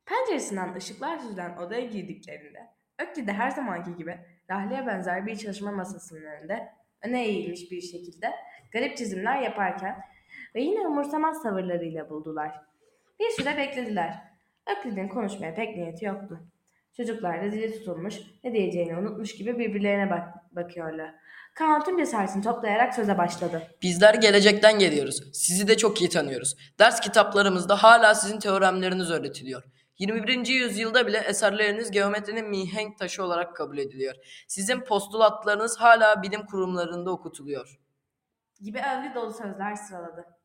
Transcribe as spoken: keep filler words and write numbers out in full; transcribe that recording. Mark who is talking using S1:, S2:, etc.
S1: Penceresinden ışıklar süzülen odaya girdiklerinde Ökli de her zamanki gibi Rahli'ye benzer bir çalışma masasının önünde öne eğilmiş bir şekilde garip çizimler yaparken ve yine umursamaz tavırlarıyla buldular. Bir süre beklediler. Ökli'nin konuşmaya pek niyeti yoktu. Çocuklar da dili tutulmuş, ne diyeceğini unutmuş gibi birbirlerine bak bakıyorlar. Kaan tüm cesaretini toplayarak söze başladı.
S2: Bizler gelecekten geliyoruz. Sizi de çok iyi tanıyoruz. Ders kitaplarımızda hala sizin teoremleriniz öğretiliyor. yirmi birinci yüzyılda bile eserleriniz geometrinin mihenk taşı olarak kabul ediliyor. Sizin postulatlarınız hala bilim kurumlarında okutuluyor.
S1: Gibi övgü dolu sözler sıraladı.